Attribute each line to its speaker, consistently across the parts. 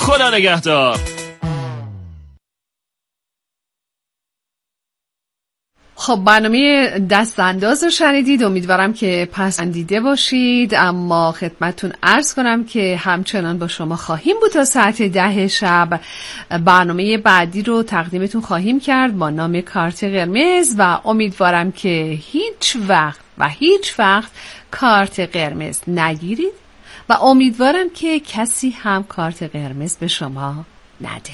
Speaker 1: خدا نگهدار.
Speaker 2: خب برنامه دست انداز رو شنیدید، امیدوارم که پسندیده باشید. اما خدمتتون عرض کنم که همچنان با شما خواهیم بود تا ساعت 10 شب. برنامه بعدی رو تقدیمتون خواهیم کرد با نام کارت قرمز و امیدوارم که هیچ وقت کارت قرمز نگیرید و امیدوارم که کسی هم کارت قرمز به شما نده.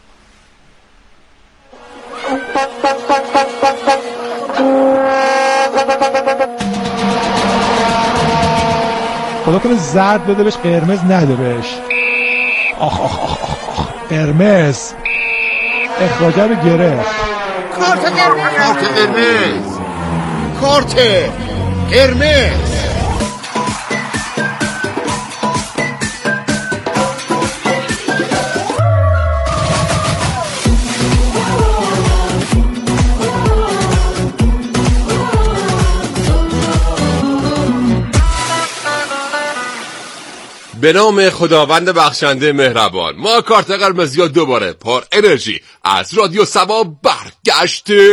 Speaker 3: خدا کنه زرد بده بهش، قرمز نده بهش. آخ آخ آخ آخ آخ قرمز اخراجه رو گرفت.
Speaker 4: کارت قرمز.
Speaker 5: به نام خداوند بخشنده مهربان. ما کارت قرمزی دوباره پر انرژی از رادیو سبا برگشته.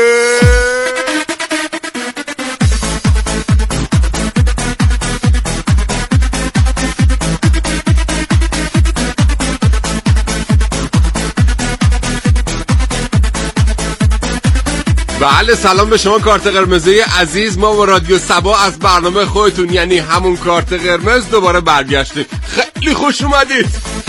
Speaker 5: بله سلام به شما کارت قرمزی عزیز. ما با رادیو سبا از برنامه خودتون یعنی همون کارت قرمز دوباره برگشتیم. خیلی خوش اومدید.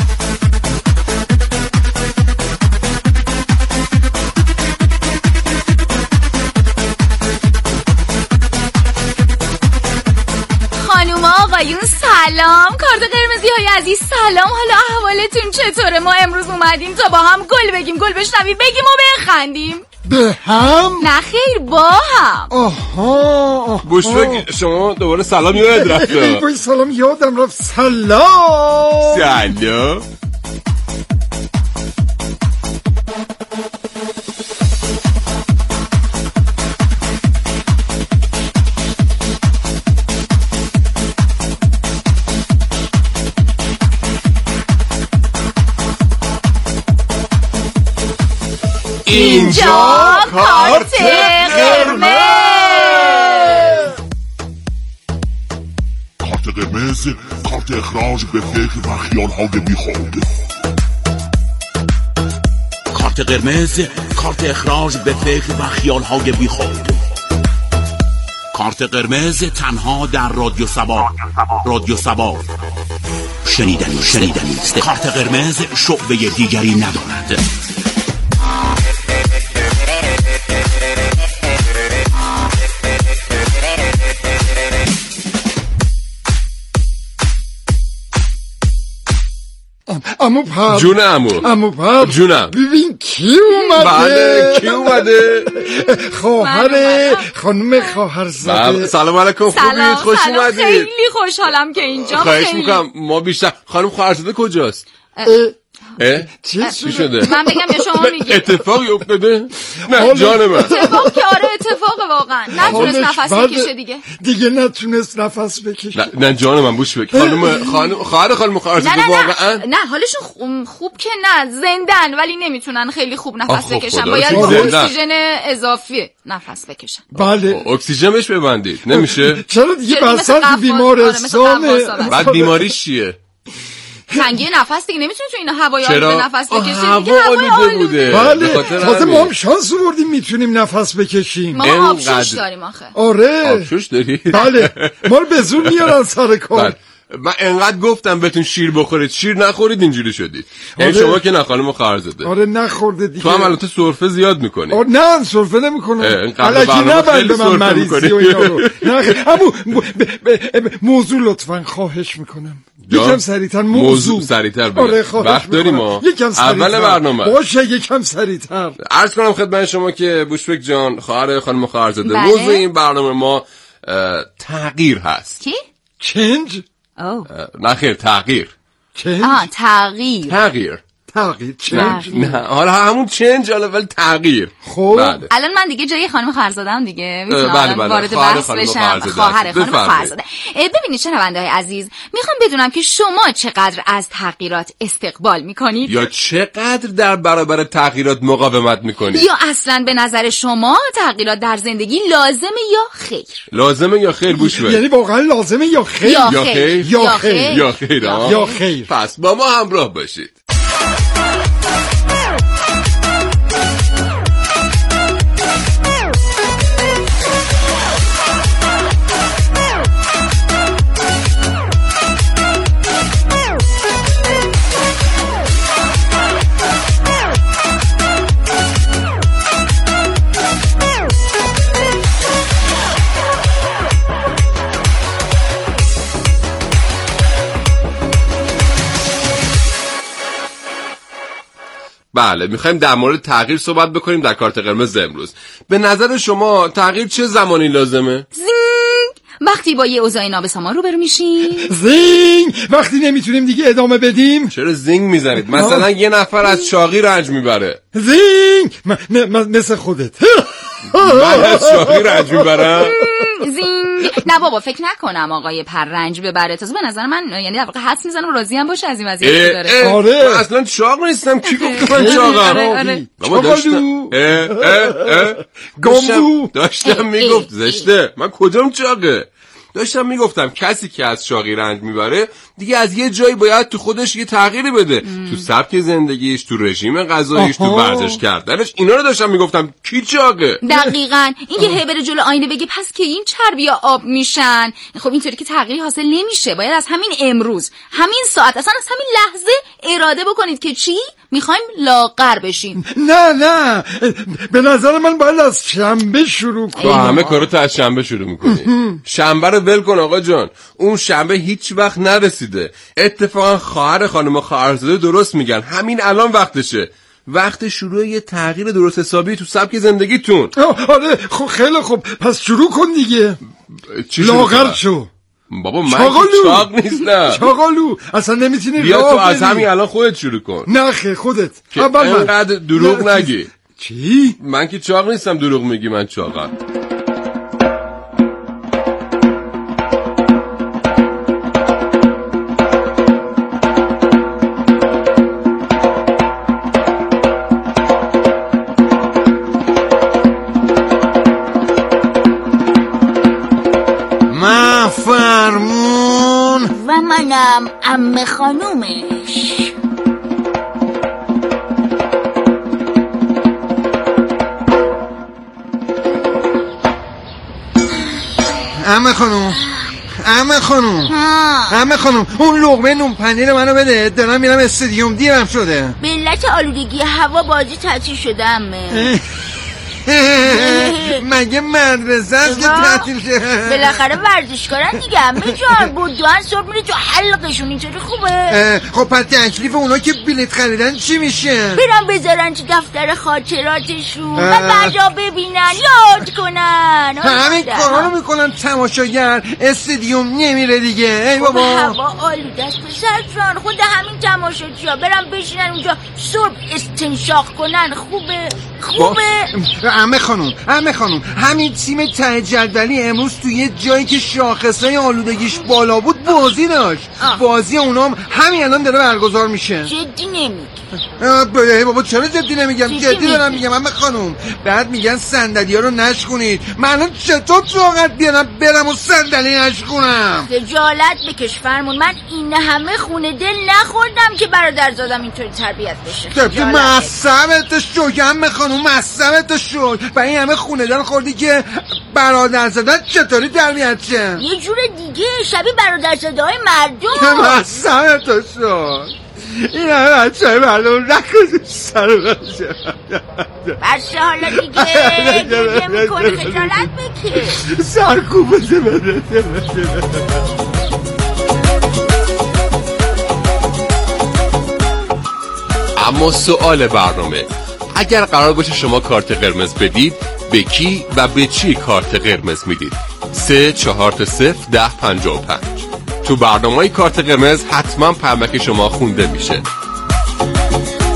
Speaker 6: خانوما آقایون سلام. کارت قرمزی های عزیز سلام. حالا احوالتون چطوره؟ ما امروز اومدیم تا با هم گل بگیم، گل بشنوی بگیم و بخندیم.
Speaker 4: به هم؟
Speaker 6: نه خیر با هم.
Speaker 4: آها
Speaker 5: بوشفک شما دوباره سلام یاد رفته.
Speaker 4: وای سلام یادم رفت. سلام.
Speaker 6: اینجا کارت قرمز.
Speaker 7: کارت قرمز، کارت اخراج به فکر و خیال‌های بیخود. کارت قرمز، کارت اخراج به فکر و خیال‌های بیخود. کارت قرمز تنها در رادیو سبا. رادیو سبا شنیدنی است. کارت قرمز شعبه دیگری ندارد.
Speaker 4: عمو پپ.
Speaker 5: جون
Speaker 4: عمو پپ.
Speaker 5: جونم.
Speaker 4: ببین کی اومده.
Speaker 5: بله کی اومده؟
Speaker 4: خواهر خانم خواهرزاده.
Speaker 5: سلام علیکم. خوبید؟ خوش اومدید.
Speaker 6: خیلی خوشحالم که اینجا.
Speaker 5: خواهش میکنم ما بیشتر. خانم خواهرزاده کجاست؟ چی شده؟
Speaker 6: من بگم یا شما میگی؟
Speaker 5: اتفاقی افتاده؟ نه جان من.
Speaker 6: اتفاق که آره اتفاق واقعا. نتونست نفس بکشه دیگه
Speaker 4: نتونست نفس بکشه.
Speaker 5: نه جان من بوش بک. خانم خواهرزاده واقعا
Speaker 6: نه حالشون خوب که نه، زندن ولی نمیتونن خیلی خوب نفس بکشن. باید اکسیژن اضافی نفس بکشن.
Speaker 4: بله
Speaker 5: اکسیژن بهش ببندید. نمیشه؟
Speaker 4: چرا دیگه بساط بیمارستانه.
Speaker 5: بعد بیماریش چیه؟
Speaker 6: تنگی نفس دیگه، نمیتونی تو این هوای آلوده نفس بکشی دیگه.
Speaker 5: هوا آلوده.
Speaker 4: بله تازه ما هم شانس آوردیم میتونیم نفس بکشیم.
Speaker 6: ما آبشوش داریم آخه.
Speaker 4: آره
Speaker 5: آبشوش داری؟
Speaker 4: بله ما رو به زور میارن سر کار.
Speaker 5: من انقدر گفتم بهتون شیر بخورید، شیر نخورید، اینجوری شدید. این شما که نخانم خواهرزاده.
Speaker 4: آره نخورده دیگه.
Speaker 5: تو هم البته سرفه زیاد میکنی.
Speaker 4: نه سرفه نمیکنم. الکی نبند به من مریضی و اینا رو. اما موضوع لطفاً خواهش میکنم یکم سریعتر موضوع
Speaker 5: سریعتر بگم.
Speaker 4: آره
Speaker 5: وقت داریم ما.
Speaker 4: اول
Speaker 5: برنامه
Speaker 4: باشه یکم سریعتر.
Speaker 5: عرض کنم خدمت شما که بوشبک جان خواهر خانم خواهرزاده موضوع این برنامه ما تغییر هست.
Speaker 6: چی؟
Speaker 4: چنج؟
Speaker 5: نه خیر تغییر.
Speaker 6: تغییر.
Speaker 4: تغییر چنج
Speaker 5: نه حالا همون چنج ولی تغییر.
Speaker 4: خب
Speaker 6: الان من دیگه جای خانم خواهرزاده‌ام دیگه میتونم
Speaker 5: بله.
Speaker 6: وارد بحث بشم. خواهر خانم خواهرزاده. ببینید شنونده‌های عزیز، میخوام بدونم که شما چقدر از تغییرات استقبال میکنید
Speaker 5: یا چقدر در برابر تغییرات مقاومت میکنید،
Speaker 6: یا اصلا به نظر شما تغییرات در زندگی لازمه یا خیر؟
Speaker 5: لازمه یا خیر؟ بوش بید.
Speaker 4: یعنی واقعا لازمه یا خیر؟
Speaker 5: یا خیر. پس با ما همراه باشید. بله، میخوایم در مورد تغییر صحبت بکنیم در کارت قرمز امروز. به نظر شما تغییر چه زمانی لازمه؟
Speaker 6: وقتی با یه اوضاع نابسامان روبرو میشیم.
Speaker 4: زینگ وقتی نمیتونیم دیگه ادامه بدیم.
Speaker 5: چرا زینگ میزنید؟ مثلا یه نفر از چاقی رنج میبره.
Speaker 4: زینگ مثل خودت.
Speaker 5: من از چاقی رنج میبرم.
Speaker 6: زینگ نه بابا، فکر نکنم آقای پر رنج ببره. تازه به نظر من یعنی در واقع حدس میزنم راضی هم باشه از این وضعیتی که داره.
Speaker 4: آره
Speaker 5: من اصلا چاق نیستم. کی گفت من چاقم؟ بابا داشتم میگفت زشته. من کجام چاقه؟ داشتم میگفتم کسی که از چاقی رنج میبره دیگه از یه جایی باید تو خودش یه تغییری بده، تو سبک زندگیش، تو رژیم غذاییش، تو ورزش کردنش. اینا رو داشتم میگفتم. کی چاقه؟
Speaker 6: دقیقاً. این که بره جلو آینه بگه پس که این چربی آب میشن، خب اینطوری که تغییری حاصل نمیشه. باید از همین امروز، همین ساعت، اصلا از همین لحظه اراده بکنید که چی؟ میخوایم لاغر بشیم.
Speaker 4: نه به نظر من باید از شنبه شروع کنیم.
Speaker 5: تو همه کارو تا از شنبه شروع میکنی. شنبه رو ول کن آقا جان. اون شنبه هیچ وقت نرسیده. اتفاقا خواهر خانم خواهرزاده درست میگن. همین الان وقتشه. وقت شروع یه تغییر درست حسابی تو سبک زندگیتون.
Speaker 4: آره خب خیلی خوب، پس شروع کن دیگه. لاغر شو.
Speaker 5: بابا من چاق نیستم.
Speaker 4: چاقالو اصلا نمیتونی.
Speaker 5: بیا تو از همین الان خودت شروع کن.
Speaker 4: نه خودت.
Speaker 5: اینقدر دروغ نگی.
Speaker 4: چی؟
Speaker 5: من که چاق نیستم دروغ میگی من چاقم.
Speaker 1: فرمون و منم عمه خانومش.
Speaker 8: عمه خانوم اون لقمه نون پنیر منو بده، دارم میرم استادیوم، دیرم شده.
Speaker 1: به علت آلودگی هوا بازی تعطیل شده عمه.
Speaker 8: مگه مدرسه است که تعطیل شه؟
Speaker 1: بالاخره ورزشکارن دیگه عمه جان. بدوان صبح میره تو حلقشون، اینطوری خوبه.
Speaker 8: خب پس تکلیف اونا که بلیط خریدن چی میشه؟
Speaker 1: برن بذارن تو دفتر خاطراتشون و بعدا ببینن، یاد کنن.
Speaker 8: همین کارا رو میکنن تماشاگر، استادیوم نمیره دیگه. ای بابا
Speaker 1: هوا آلوده است پسر جان. خود همین تماشاچی‌ها برن بشینن اونجا صبح استنشاق کنن. خوبه.
Speaker 8: عمه خانوم همین تیم ته جدولی امروز تو یه جایی که شاخصای آلودگیش بالا بود بازی داشت. بازی اونام همین الان داره برگزار میشه.
Speaker 1: جدی نمیگی؟
Speaker 8: بابا چرا جدی نمیگم؟ جدی دارم میگم عمه خانوم. بعد میگن صندلی‌ها رو نشکونید. من الان چطور طاقت بیارم برم و صندلی نشکونم؟
Speaker 1: خجالت بکش فرمون. من این همه خونه دل نخوردم که برادرزادم اینطوری تربیت بشه.
Speaker 8: معصبت شو عمه خانوم، معصبت شو. و این همه خونه دل خوردی که برادرزادت چطوری تربیت شه؟
Speaker 1: یه جور دیگه شبیه برادرزاده‌های مردم.
Speaker 8: معصبت شو. این همه بچه های مردم نکن سر بچه
Speaker 1: بچه حالا دیگه گریه میکنه. خجالت بکش.
Speaker 8: سرکوب بده.
Speaker 5: اما سوال برنامه، اگر قرار باشه شما کارت قرمز بدید به کی و به چی کارت قرمز میدید؟ 3-4-0-10-55. تو برنامه‌های کارت قرمز حتما پیامک شما خونده میشه.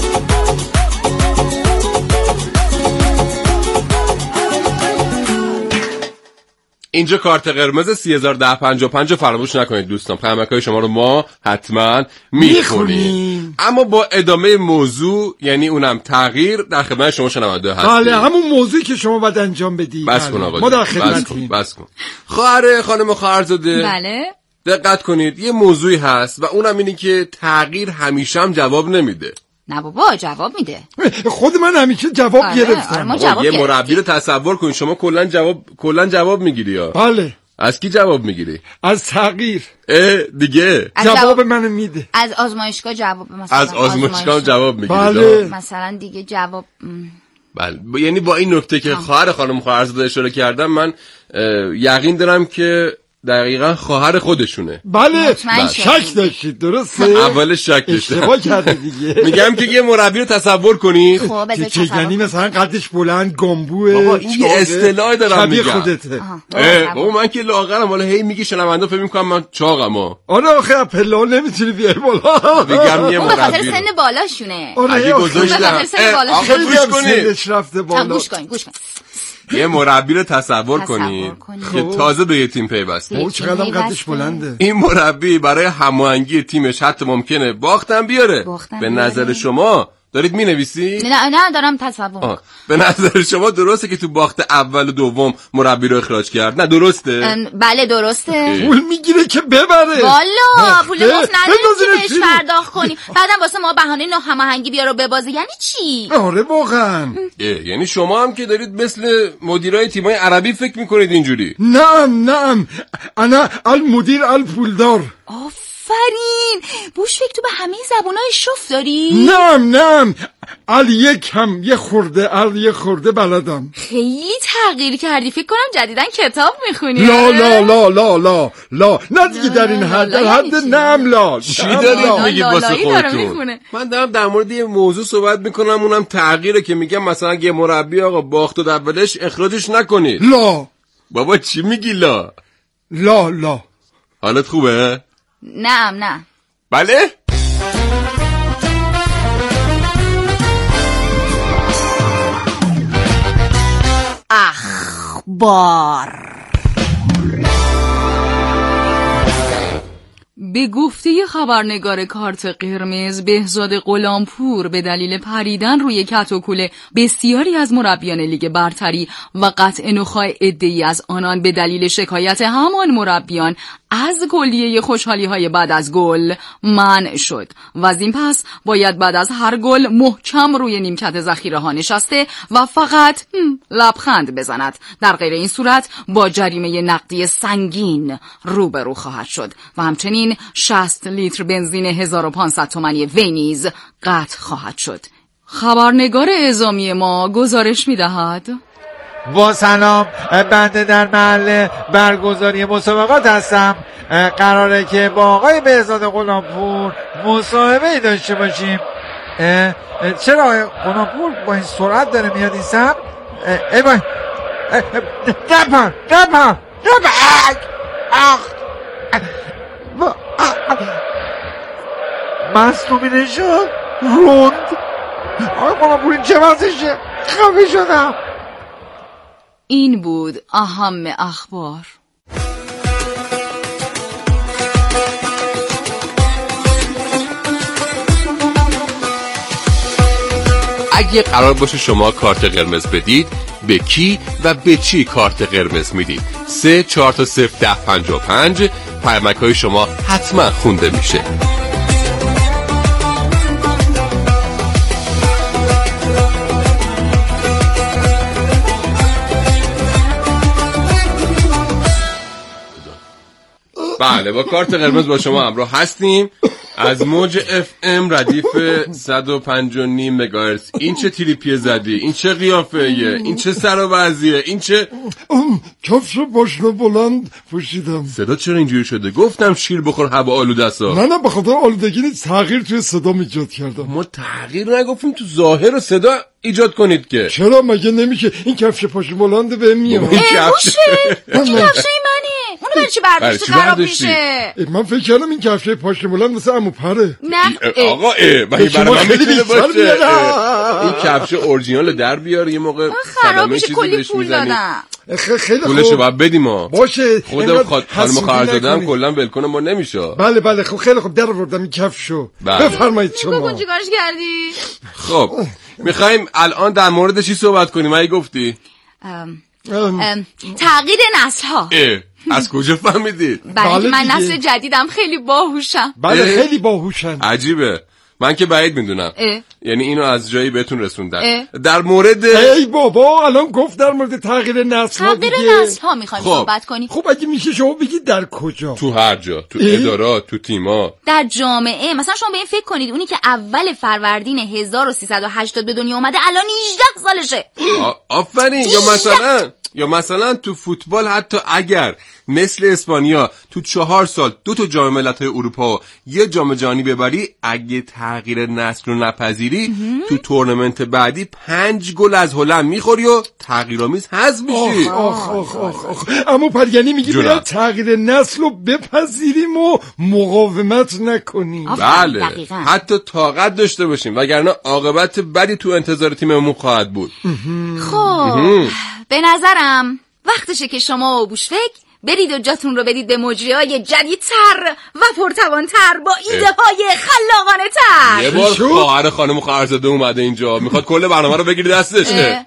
Speaker 5: اینجا کارت قرمز 30105 فراموش نکنید دوستان. پیامک‌های شما رو ما حتما میخونیم، اما با ادامه موضوع، یعنی اونم تغییر، در خدمت شما شنونده هستیم.
Speaker 4: بله، همون موضوعی که شما باید انجام بدید.
Speaker 5: بس کن آقا،
Speaker 4: ما در خدمتیم.
Speaker 5: بس کن. خانم خواهرزاده،
Speaker 6: بله
Speaker 5: دقت کنید، یه موضوعی هست و اونم اینه که تغییر همیشه هم جواب نمیده.
Speaker 6: نه بابا جواب میده.
Speaker 4: خود من همیشه جواب گرفتم.
Speaker 5: یه مربی رو تصور کنید، شما کلا جواب میگیری یا؟
Speaker 4: بله.
Speaker 5: از کی جواب میگیری؟
Speaker 4: از تغییر.
Speaker 5: دیگه
Speaker 4: جواب منو میده.
Speaker 6: از آزمایشگاه جواب، مثلا
Speaker 5: از آزمایشگاه جواب میگیری.
Speaker 4: بله.
Speaker 6: مثلا دیگه جواب
Speaker 5: بله، یعنی با این نکته که خانم خواهرزاده اشاره کردم، من یقین دارم که دقیقاً خواهر خودشونه.
Speaker 4: بله، شک داشتید، درسته؟
Speaker 5: اول شک داشتم،
Speaker 4: اشتباه کردی دیگه.
Speaker 5: میگم که یه مربی رو تصور کنید
Speaker 4: که یعنی مثلا قدش بلند، گنبوه.
Speaker 5: بابا این اصطلاحی دارم میگم.
Speaker 4: خودته.
Speaker 5: بابا من که لاغرم، حالا هی میگی شنوندا فکر میکنم من چاقم.
Speaker 4: آره آخه پله نمیتونی بیای بالا.
Speaker 5: میگم یه مربی
Speaker 6: به خاطر سن بالاشونه.
Speaker 5: اگه گذاشتم
Speaker 6: آخه
Speaker 5: گوش کنید،
Speaker 4: رفته بالا.
Speaker 6: گوش کن.
Speaker 5: یه مربی رو تصور کنید که تازه به یه تیم پیوسته.
Speaker 4: او چقدر قدش بلنده.
Speaker 5: این مربی برای هماهنگی تیمش حتی ممکنه باختم بیاره. به نظر شما دارید مینویسی؟
Speaker 6: نه دارم تصور.
Speaker 5: به نظر شما درسته که تو باخت اول و دوم مربی رو اخراج کرد؟ نه درسته؟
Speaker 6: بله درسته.
Speaker 4: پول میگیره که ببره.
Speaker 6: والا پول مفت نداریم که بهش پرداخت کنیم. بعدم واسه ما بهانه هماهنگی بیاره و ببازه. یعنی چی؟
Speaker 4: آره واقعا.
Speaker 5: یعنی شما هم که دارید مثل مدیرای تیمای عربی فکر میکنید اینجوری؟
Speaker 4: نه انا المدیر الپولدار.
Speaker 6: آفرین. بوش فکر تو به همه زبونای شف داری؟
Speaker 4: نه یه خورده بلدم.
Speaker 6: خیلی تغییر کردی، فکر کنم جدیدن کتاب میخونی.
Speaker 4: لا نه دیگه در این حد، در حد نم لا.
Speaker 5: چی دارید میگید واسه خودتون؟ من دارم در مورد یه موضوع صحبت میکنم، اونم تغییره که میگم مثلا اگه مربی آقا باخت و اولش اخراجش نکنید.
Speaker 4: لا
Speaker 5: بابا چی میگی لا؟
Speaker 4: لا
Speaker 5: حالت خوبه؟
Speaker 6: نه
Speaker 5: بله؟
Speaker 6: اخبار. به گفته خبرنگار کارت قرمز بهزاد غلامپور، به دلیل پریدن روی کت و کوله بسیاری از مربیان لیگ برتری و قطع نخاع عده‌ای از آنان به دلیل شکایت همان مربیان از کلیه خوشحالی‌های بعد از گل منع شد و از این پس باید بعد از هر گل محکم روی نیمکت ذخیره‌ها نشسته و فقط لبخند بزند. در غیر این صورت با جریمه نقدی سنگین روبرو خواهد شد و همچنین 60 لیتر بنزین 1500 تومانی وی نیز قطع خواهد شد. خبرنگار اعزامی ما گزارش می‌دهد.
Speaker 9: با سلام، بنده در محل برگزاری مسابقات هستم. قراره که با آقای بهزاد غلامپور مصاحبه‌ای داشته باشیم. چرا آقای غلامپور با این سرعت داره میاد این سمت؟ ای بای دپر مصنومی نشد روند. آقای غلامپور این چه وضعشه؟ خفه شدم.
Speaker 6: این بود اهم اخبار.
Speaker 5: اگه قرار باشه شما کارت قرمز بدید، به کی و به چی کارت قرمز میدید؟ 3 4 تا 0 10 55 پیامک‌های شما حتما خونده میشه. بله، با کارت قرمز با شما همراه هستیم از موج FM ردیف 105.9 مگاهرتز. این چه تریپیه زدی؟ این چه قیافه‌ایه؟ این چه سر و وضعیه؟ این چه
Speaker 4: کفش پاشنه بلند پوشیدم.
Speaker 5: صدا چرا اینجوری شده؟ گفتم شیر بخور هوا آلوده است.
Speaker 4: نه به خاطر آلودگی نیست، تغییر توی صدا ایجاد کردم.
Speaker 5: ما تغییر نگفتیم، تو ظاهر و صدا ایجاد کنید که.
Speaker 4: چرا مگه نمیشه؟ این کفش پاشنه بلند به میاد.
Speaker 6: این کفش منه. اون اونو برای چی برداشتی خراب میشه؟
Speaker 4: من فکر کردم این کفش پاشنه بلند واسه عمو پره.
Speaker 6: نه
Speaker 5: آقا مگه برای من میتونه باشه؟ این کفش اورجینال در بیار یه موقع
Speaker 6: خراب میشه، کلی پول دادم.
Speaker 4: خیلی خوب،
Speaker 5: پولشو باید بدیم ما.
Speaker 4: باشه
Speaker 5: خودم خانم خواهرزاده هم کلا ولکن ما نمیشه.
Speaker 4: بله خب خیلی خوب، در آوردم این کفشو. بفرمایید شما.
Speaker 6: بگو چیکارش کردی؟
Speaker 5: خب میخوایم الان در مورد چی صحبت کنیم؟ اگه گفتی
Speaker 6: تغییر نسل ها.
Speaker 5: از کجا فهمیدید؟
Speaker 6: برای من نسل جدیدم خیلی باهوشم.
Speaker 4: بله خیلی باهوشن.
Speaker 5: عجیبه، من که بعید میدونم. یعنی اینو از جایی بهتون رسوندن. در مورد
Speaker 4: ای بابا الان گفت در مورد تغییر نسل ها دیگه.
Speaker 6: تغییر نسل ها میخوایم صحبت کنیم.
Speaker 4: خب اگه میشه شما بگید در کجا؟
Speaker 5: تو هر جا، تو ادارات، تو تیما،
Speaker 6: در جامعه. مثلا شما به این فکر کنید اونی که اول فروردین 1380 به دنیا اومده الان 18 سالشه.
Speaker 5: آفرین. یا مثلا تو فوتبال حتی اگر مثل اسپانیا تو 4 سال 2 جام ملت‌های اروپا و 1 جام جهانی ببری، اگه تغییر نسل رو نپذیری تو تورنمنت بعدی 5 گل از هلند میخوری و تغییرآمیز حذف میشی.
Speaker 4: اما پرگانی میگی باید تغییر نسل رو بپذیریم و مقاومت نکنیم.
Speaker 5: بله حتی طاقت داشته باشیم، وگرنه عاقبت بدی تو انتظار تیممون خواهد بود.
Speaker 6: خب به نظرم وقتشه که شما و بوشفک برید و جاتون رو بدید به مجریای جدیدتر و پرتوانتر با ایده های خلاقانه تر.
Speaker 5: یه بار خواهر خانم خواهرزاده اومده اینجا، میخواد کل برنامه رو بگیری دستش.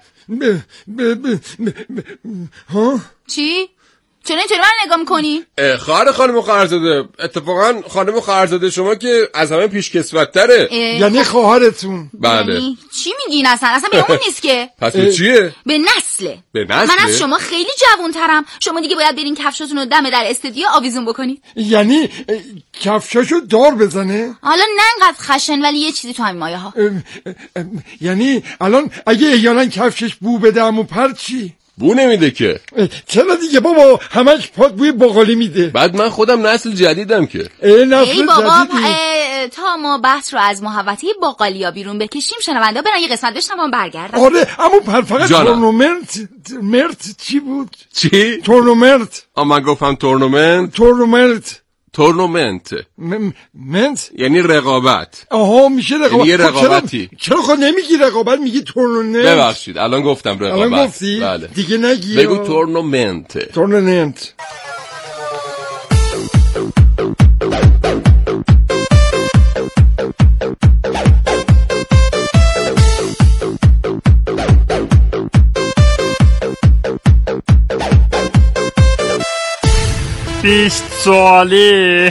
Speaker 4: ها؟
Speaker 6: چی؟ چرا من نگاه میکنی؟
Speaker 5: خواهر خانم خواهرزاده، اتفاقا خانم خواهرزاده شما که از همه پیشکسوت‌تره.
Speaker 4: یعنی خواهرتون.
Speaker 5: بله.
Speaker 6: یعنی چی میگین اصلا به اون نیست که.
Speaker 5: پس به چیه؟
Speaker 6: به نسله. من از شما خیلی جوانترم. شما دیگه باید برین کفشاتون رو دم در استودیو آویزون بکنید.
Speaker 4: یعنی کفشاشو دار بزنه؟
Speaker 6: حالا نه انقدر خشن، ولی یه چیزی تو همین مایه ها.
Speaker 4: یعنی الان اگه احیانا کفشش بو بده عمو پر چی؟
Speaker 5: بو نمیده که.
Speaker 4: چرا دیگه بابا، همش پاد بوی باقالی میده.
Speaker 5: بعد من خودم نسل جدیدم که.
Speaker 6: ای بابا تا ما بحث رو از محوطه باقالیا بیرون بکشیم، شنونده برن یه قسمت بشنون برگردن.
Speaker 4: آره اما فقط تورنمنت چی بود؟
Speaker 5: چی؟
Speaker 4: تورنمنت.
Speaker 5: من گفتم تورنمنت یعنی رقابت.
Speaker 4: آها میشه رقابت.
Speaker 5: یعنی رقابتی.
Speaker 4: چرا خود نمیگی رقابت، میگی تورنمنت؟
Speaker 5: ببخشید الان گفتم رقابت.
Speaker 4: الان گفتی؟
Speaker 5: بله.
Speaker 4: دیگه نگی.
Speaker 5: بگو تورنمنت.
Speaker 10: بیست سوالی.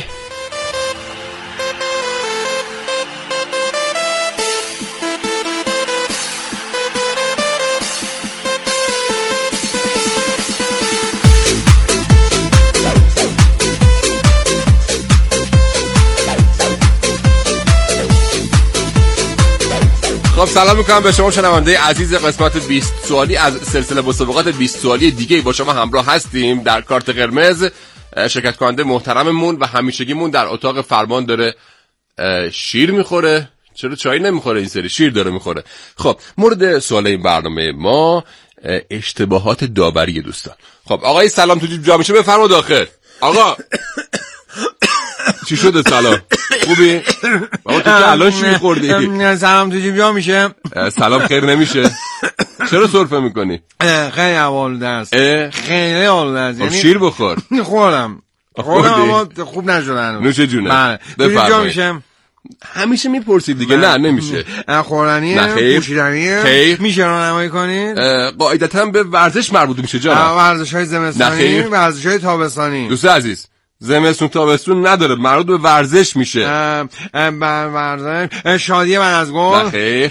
Speaker 5: خب سلام میکنم به شما شنونده عزیز. قسمت 20 سوالی از سلسله مسابقات 20 سوالی دیگه با شما همراه هستیم. در کارت قرمز شرکت کننده محترممون و همیشگیمون در اتاق فرمان داره شیر میخوره. چرا چای نمیخوره این سری؟ شیر داره میخوره. خب مورد سوال این برنامه ما اشتباهات داوری دوستان. خب آقای سلام تو جا میشه بفرما داخل. آقا چی شده؟ سلام خوبی؟ بابا تو که الان چی میخوردی؟
Speaker 9: سلام تو جیب جا میشه؟
Speaker 5: سلام خیر نمیشه؟ چرا سرفه میکنی؟
Speaker 9: خیلی آلوده است. خیلی آلوده است.
Speaker 5: یعنی شیر بخور.
Speaker 9: خوردم اما خوب نشدن.
Speaker 5: نوش جونه.
Speaker 9: بفرمایید.
Speaker 5: همیشه میپرسید دیگه. نه نمیشه.
Speaker 9: خوردنیه؟ پوشیدنیه؟ میشه راهنمایی کنید؟
Speaker 5: قاعدتا به ورزش مربوط میشه جانم.
Speaker 9: ورزش‌های زمستانی، ورزش‌های تابستانی.
Speaker 5: دوست عزیز زمستون تابستون نداره، مربوط به ورزش میشه.
Speaker 9: شادی بعد از گل؟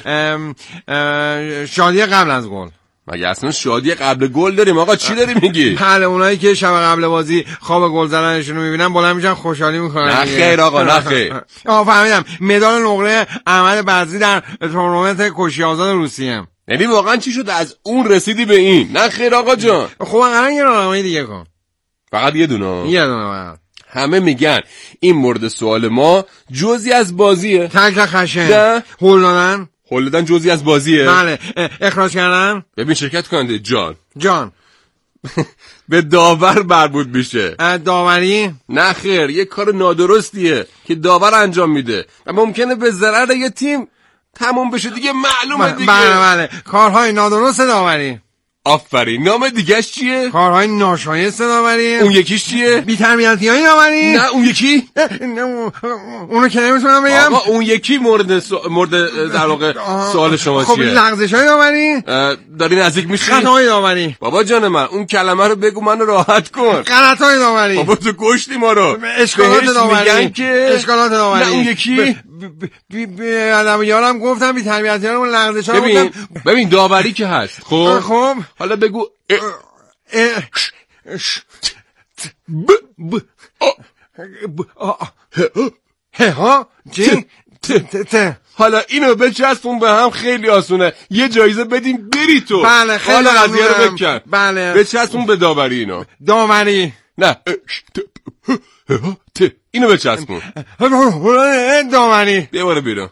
Speaker 9: شادی قبل از گل.
Speaker 5: مگه اصلا شادی قبل گل داریم آقا؟ چی داری میگی؟
Speaker 9: بله اونایی که شب قبل بازی خواب گل زدنشون رو میبینن بلند میشن خوشحالی میکنن.
Speaker 5: نه خیر آقا نه خیر.
Speaker 9: فهمیدم. مدال نقره احمد بزری در تورنمنت کشتی آزاد روسیه.
Speaker 5: یعنی واقعا چی شد از اون رسیدی به این؟ نه خیر آقا جان.
Speaker 9: خب الان یه راهنمایی دیگه کن.
Speaker 5: فقط یه دونه
Speaker 9: فقط.
Speaker 5: همه میگن این مورد سوال ما جزئی از بازیه.
Speaker 9: تک خشن. هول دادن
Speaker 5: جزئی از بازیه.
Speaker 9: بله. اخراج کردن.
Speaker 5: ببین شرکت کننده جان به داور مربوط میشه.
Speaker 8: داوری؟
Speaker 5: نه خیر، یه کار نادرستیه که داور انجام میده و ممکنه به ضرر یه تیم تموم بشه دیگه. معلومه دیگه.
Speaker 8: بله کارهای نادرست داوری.
Speaker 5: آفرین. نام دیگهش چیه؟
Speaker 8: کارهای ناشایست داوری.
Speaker 5: اون یکیش چیه؟
Speaker 8: بی‌تربیتی‌های داوری.
Speaker 5: نه اون یکی؟
Speaker 8: اونو که نمیتونم بگم.
Speaker 5: آقا اون یکی مورد در واقع سوال شما چیه؟
Speaker 8: خب لغزش‌های داوری.
Speaker 5: داری نزدیک میشی؟
Speaker 8: خطاهای داوری.
Speaker 5: بابا جان من اون کلمه رو بگو منو راحت کن.
Speaker 8: غلطای داوری.
Speaker 5: بابا تو کشتی ما رو.
Speaker 8: اشکالات داوری.
Speaker 5: اشکالات داوری. نه اون یکی
Speaker 8: یارم گفتم بی‌تربیتی‌ها رو لغزش‌ها گفتم.
Speaker 5: ببین داوری که هست. خب حالا بگو
Speaker 8: ها چی؟
Speaker 5: حالا اینو بچسبون به هم، خیلی آسونه. یه جایزه بدیم بری تو.
Speaker 8: بله خیلی
Speaker 5: حالا قضیه رو بکن.
Speaker 8: بله
Speaker 5: بچسبون به داوری اینو.
Speaker 8: داوری
Speaker 5: نه اینو بچسبون.
Speaker 8: داوری
Speaker 5: بیا برو بیرون.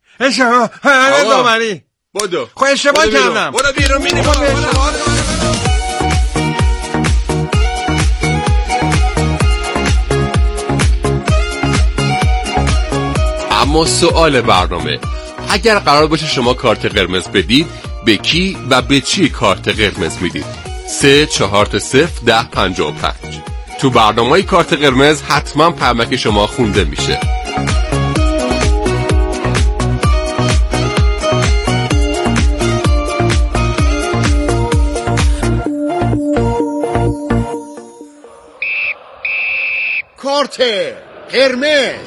Speaker 8: داوری
Speaker 5: بدو.
Speaker 8: خب اشتباه کردم.
Speaker 5: برو بیرون. میدیم اما سوال برنامه، اگر قرار باشه شما کارت قرمز بدید به کی و به چی کارت قرمز میدید؟ 3 4 0 10 55. تو برنامه‌ی کارت قرمز حتما پیامک شما خونده میشه.
Speaker 7: کارت قرمز.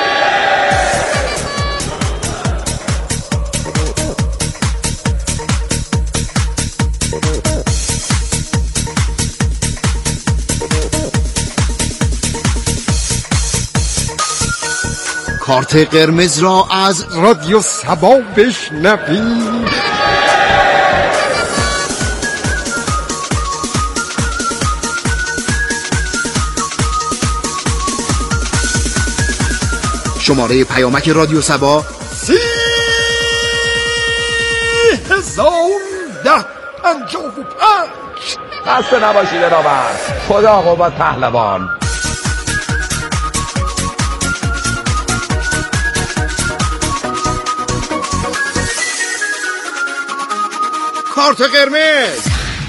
Speaker 7: کارت قرمز را از
Speaker 4: رادیو سبا بشنوید.
Speaker 7: شماره پیامک رادیو سبا
Speaker 4: 301055.
Speaker 11: خسته نباشید داور. خدا قوت پهلوان.
Speaker 7: کارت قرمز.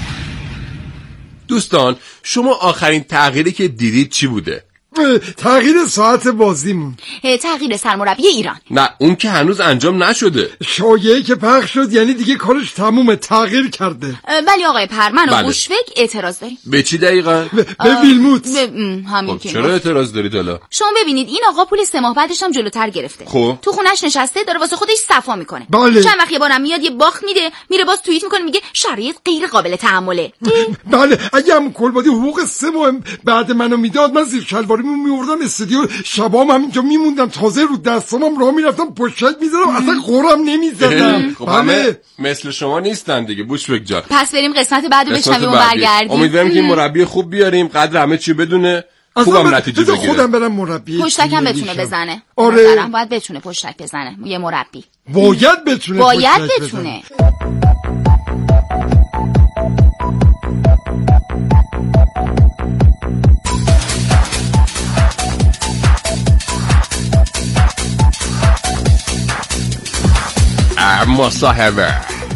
Speaker 5: دوستان شما آخرین تغییری که دیدید چی بوده؟
Speaker 4: تغییر ساعت بازیمون.
Speaker 6: تغییر سرمربی ایران.
Speaker 5: نه اون که هنوز انجام نشده.
Speaker 4: شایعه‌ای که پخش شد یعنی دیگه کارش تمومه، تغییر کرده.
Speaker 6: ولی آقای پرمن و بوشوک اعتراض داریم.
Speaker 5: به چی دقیقاً؟
Speaker 4: به ویلموت.
Speaker 6: همین که
Speaker 5: چرا اعتراض دارید حالا؟
Speaker 6: شما ببینید این آقا پول 3 ماه بعدش هم جلوتر گرفته.
Speaker 5: خب
Speaker 6: تو خونش نشسته داره واسه خودش صفا میکنه.
Speaker 4: بله.
Speaker 6: چند وقت یه بارم میاد یه باخت میده، میره باز توییت میکنه میگه شرایط غیر قابل تحمله.
Speaker 4: بله اگه هم کلبادی حقوق 3 ماه بعد منو میداد من زیر شلواریمو میوردم استودیو، شبام همینجا میموندم، تازه رو دستامم راه میرفتم پشت میذارم، اصلا خورم نمیزدم.
Speaker 5: خب همه مثل شما نیستن دیگه بوشوک جان.
Speaker 6: پس بریم قسمت بعدو بشنویم و برگردیم.
Speaker 5: امیدوارم که مربی خوب بیاریم، قدر همه چی بدونه، خوبم نتیجه بگیره.
Speaker 4: خودم برم مربی
Speaker 6: پشتکم بتونه بزنه.
Speaker 4: آره
Speaker 6: باید بتونه پشتک بزنه. یه مربی
Speaker 4: باید بتونه.
Speaker 5: مصاحبه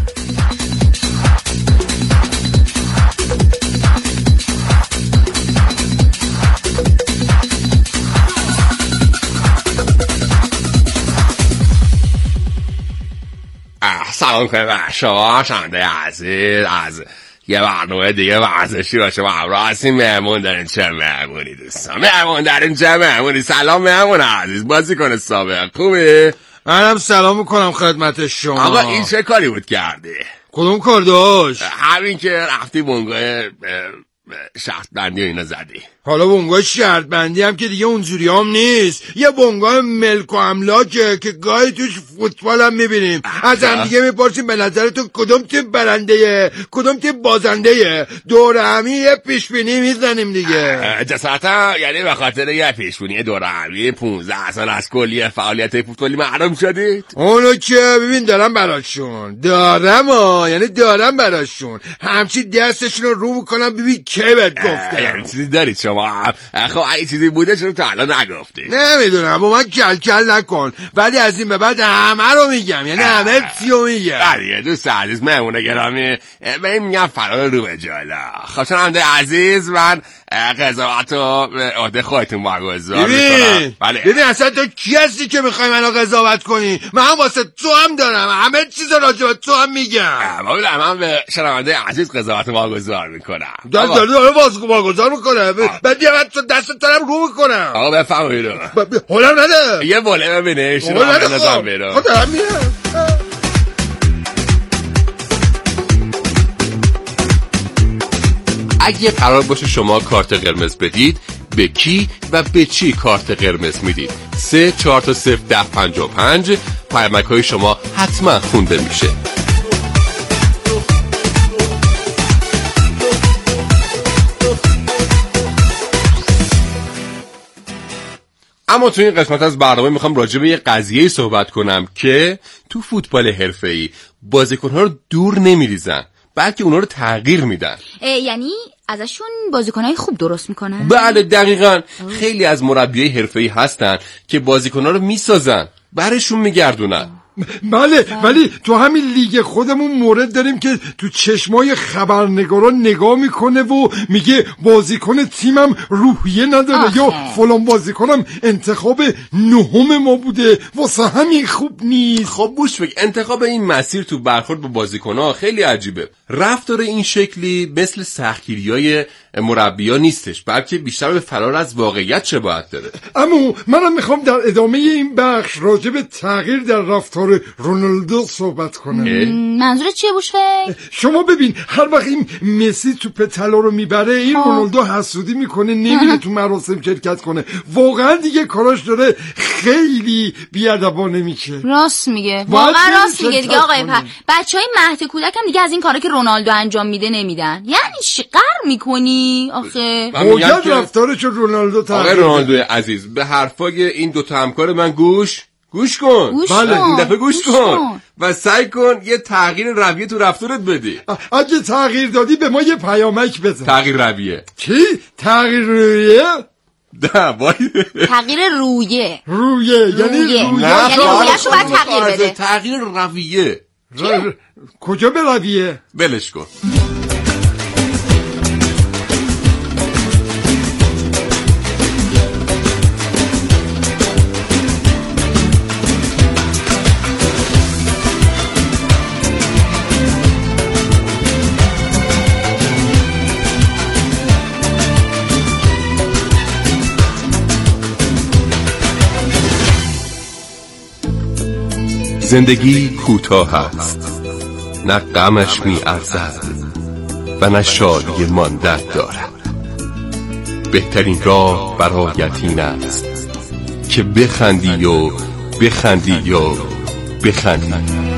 Speaker 5: سلام کنم شما شنونده عزیز از یه برنامه دیگه ورزشی باشه با همراه هستیم. مهمون دارین. چه مهمونی دوستان؟ مهمون دارین. چه مهمونی؟ سلام مهمون عزیز، بازیکن سابق خوبه؟
Speaker 8: منم سلام میکنم خدمت شما.
Speaker 5: آقا این چه کاری بود کردی؟
Speaker 8: کدوم کار داشت؟
Speaker 5: همین که رفتی بونگاه شخص بندی و اینا زدی.
Speaker 8: حالا بونگاه شرط بندی هم که دیگه اونجوری هم نیست، یه بونگاه ملک و املاکه که گاهی توش فوتبال هم میبینیم. از هم دیگه میپرسیم به نظرتون کدوم تیم برنده کدوم تیم بازنده، دور همی یه پیشبینی میزنیم دیگه.
Speaker 5: جسارتا یعنی به خاطر یه پیشبینی دور همی 15 سال از کلیه فعالیت فوتبالی محروم شدید؟
Speaker 8: اونو که ببین دارم براشون همچی دستشون رو میکنم ببین که بهت گفتم.
Speaker 5: یعنی چیزی دارید شما؟ خب اگه چیزی بوده چرا تا الان نگفتید؟
Speaker 8: نمیدونم با من کل نکن، ولی از این به بعد همه رو میگم، یعنی همه چیو میگم.
Speaker 5: بله دوست عزیز مهمون گرامی، به این میگم فرار رو به جالا. خب شنونده عزیز، من قضاوت رو به عهده خودتون واگذار میکنم.
Speaker 8: ببین اصلا تو کی هستی که میخوای منو قضاوت کنی؟ من واسه تو هم دارم، همه چیز راجع به تو هم میگم.
Speaker 5: من به شنونده عزیز قضاوت واگذار میکنم.
Speaker 8: داره واگذار میکنه، بعد یه وقت دست طرف رو میکنم.
Speaker 5: آقا بفهمی رو
Speaker 8: حولم نده،
Speaker 5: یه بوله ببینه شروع هم بنظرم بیرون.
Speaker 8: خود دارم میرم.
Speaker 5: اگه قرار باشه شما کارت قرمز بدید، به کی و به چی کارت قرمز میدید؟ 3 4 تا 0 10 55 پیامک های شما حتما خونده میشه. اما تو این قسمت از برنامه میخوام راجع به یه قضیه صحبت کنم که تو فوتبال حرفه‌ای بازیکن‌ها رو دور نمیریزن، بلکه اونا رو تغییر میدن.
Speaker 6: یعنی ازشون بازیکنای خوب درست میکنن؟
Speaker 5: بله دقیقاً. خیلی از مربیای حرفه‌ای هستن که بازیکن‌ها رو میسازن، برشون میگردونن.
Speaker 4: بله ولی تو همین لیگ خودمون مورد داریم که تو چشمای خبرنگارا نگاه میکنه و میگه بازیکن تیمم روحیه نداره یا فلان بازیکنم انتخاب 9 ما بوده واسه همین خوب نیست.
Speaker 5: خب بوش بگی، انتخاب این مسیر تو برخورد با بازیکن‌ها خیلی عجیبه. رفتار این شکلی مثل سختگیریای مربی‌ها نیستش، بلکه بیشتر به فرار از واقعیت شباهت داره.
Speaker 4: اما منم میخوام در ادامه این بخش راجع به تغییر در رفتار رونالدو صحبت کنم.
Speaker 6: منظورت چیه بوشفک؟
Speaker 4: شما ببین هر وقت این مسی توپ طلا رو میبره این رونالدو حسودی میکنه، نمیره تو مراسم شرکت کنه. واقعا دیگه کاراش داره خیلی بیادبانه میشه.
Speaker 6: راست میگه، واقعا راست میگه دیگه آقای بچهای مهد کودک هم دیگه از این کارا که رونالدو انجام میده نمیدن. یعنی چی قر میکنی آخه؟
Speaker 4: واقعا رفتارش رونالدو
Speaker 5: آقای رونالدو عزیز، به حرفای این دو تا همکار من گوش کن.
Speaker 4: بله
Speaker 5: این دفعه گوش کن و سعی کن یه تغییر رویه تو رفتارت بدی.
Speaker 4: اگه تغییر دادی به ما یه پیامک بزن.
Speaker 5: تغییر رویه
Speaker 4: چی؟ تغییر رویه؟
Speaker 6: تغییر رویه
Speaker 4: یعنی
Speaker 6: رویه‌شو باید تغییر بده.
Speaker 5: تغییر رویه
Speaker 4: کجا به رویه؟
Speaker 5: بلش کن. زندگی کوتاه است، نه غمش می ارزد و نه شادی ماندن دارد. بهترین راه برایت این است که بخندی و بخندی و بخندی.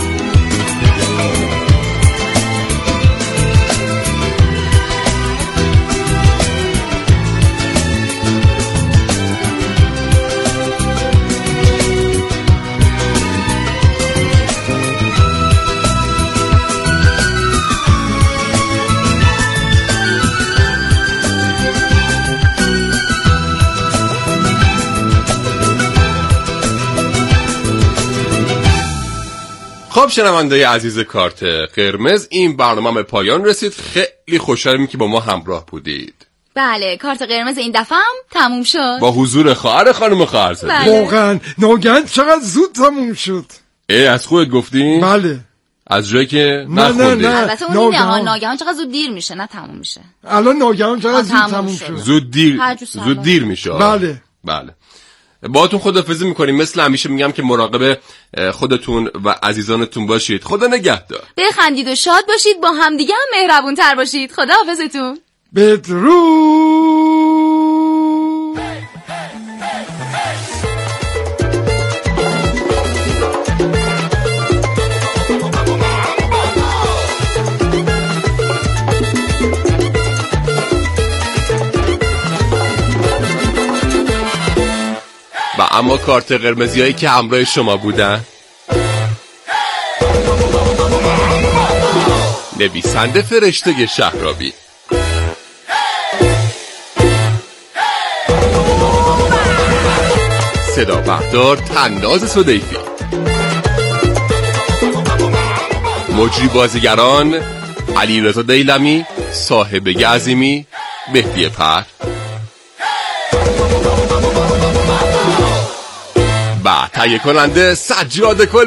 Speaker 5: خب شنونده‌ی عزیز کارت قرمز، این برنامه به پایان رسید. خیلی خوشحالم که با ما همراه بودید.
Speaker 6: بله کارت قرمز این دفعه هم تموم شد
Speaker 5: با حضور خواهر خانم خواهرزاده.
Speaker 6: بله.
Speaker 4: واقعا ناگهان چقدر زود تموم شد.
Speaker 5: از خودت گفتی؟
Speaker 4: بله.
Speaker 5: از جایی که نخوندی.
Speaker 6: البته اون ناگهان چقدر زود دیر میشه نه تموم میشه.
Speaker 4: الان ناگهان چقدر زود تموم شد.
Speaker 5: زود دیر میشه.
Speaker 4: بله.
Speaker 5: باهاتون خداحافظی میکنیم. مثل همیشه میگم که مراقب خودتون و عزیزانتون باشید. خدا نگهدار.
Speaker 6: بخندید و شاد باشید، با همدیگه هم مهربون تر باشید. خداحافظتون.
Speaker 4: بدرود.
Speaker 5: و اما کارت قرمزیایی که همراه شما بودن، نویسنده فرشته شهرابی، صدا بردار تناز صدیفی، مجری بازیگران علیرضا دیلمی، صاحب عظیمی، مهدی پر و تهیه کننده سجاد کل